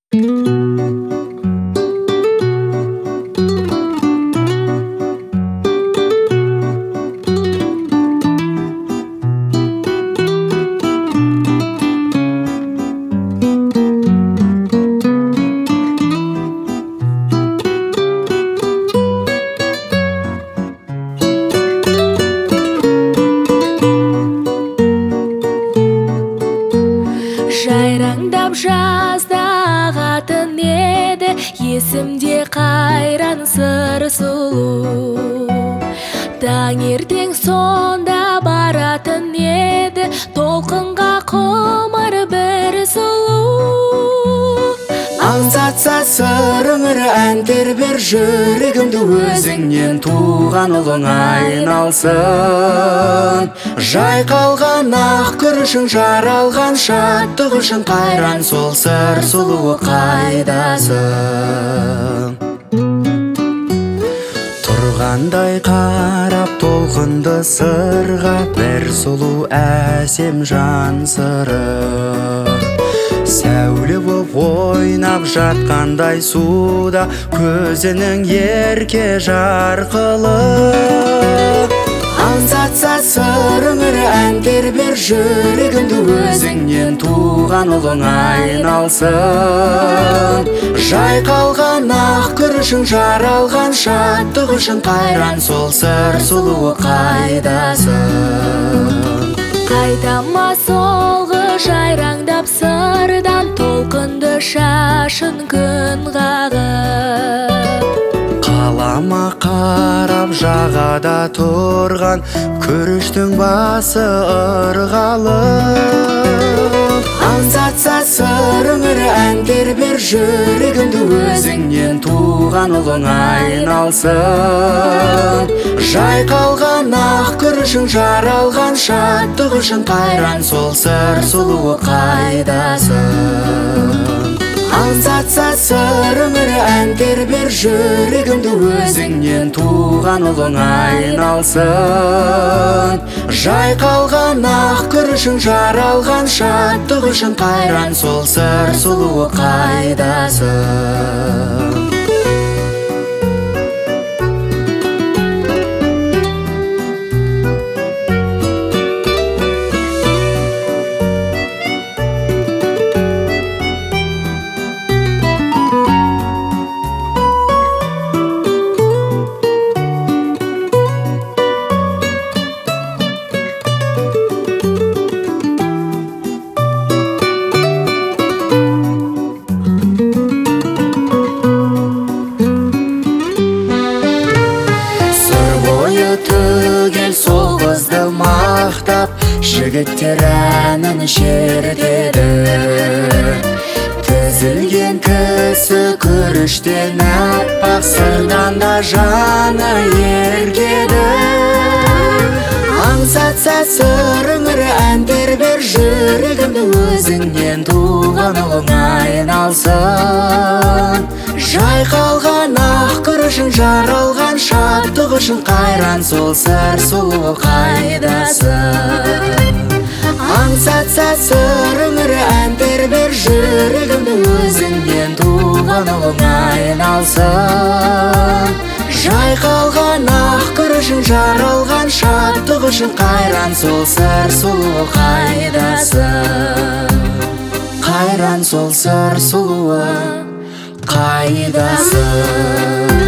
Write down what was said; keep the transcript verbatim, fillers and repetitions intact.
Жайраңдап жазда ағатын еді, есімде қайран сыр сұлу. Таңертең сонда баратын еді, толқынға құмар бір сұлу. Аңсатса сырыңыр ән тербер, жүрегімді өзіңнен туған ұлың айналсын. Жайқалған ақ күрішің, жаралған шаттық үшін қайран сол сыр сұлуы қайдасың? Тұрғандай қарап толқынды сырға, бір сұлу әсем жан сыры. Сәуле боп ойнап жатқандай суда, көзінің ерке жарқылы. Аңсатса сырыңыр ән тербер, жүрегімді өзіңнен туған ұлың айналсын. Жайқалған ақ күрішің, жаралған шаттық үшін қайран сол сыр сұлуы қайдасың? Қайтама солғы жайраңдап сырдан, толқынды шашын күн қағып. Қалама қарап жағада тұрған, күріштің басы ырғалып. Аңсатса сырыңыр ән тербер, жүрегімді өзіңнен туған ұлың айналсын. Жайқалған ақ күрішің, жаралған шаттық үшін қайран сол сыр сұлуы қайдасың? Аңсатса сырыңыр ән тербер, жүрегімді өзіңнен туған ұлың айналсын. Жайқалған ақ күрішің, жаралған шаттық үшін қайран сол сыр сұлуы қайдасың? Түгел сол қызды мақтап, жігіттер әнін шертеді. Тізілген кісі күріштен аппақ, сырдан да жаны еркеді. Аңсатса сырыңыр ән тербер, жүрегімді өзіңнен туған ұлың айналсын. Жайқалған ақ күрішің, жаралған шаттық үшін қайран сол сыр сұлуы қайдасың? Аңсатса сырыңыр ән тербер, жүрегімді өзіңнен туған ұлың айналсын. Жайқалған ақ күрішің, жаралған шаттық үшін қайран сол сыр сұлуы қайдасың? Қайран сол сыр сұлуы қайдасың?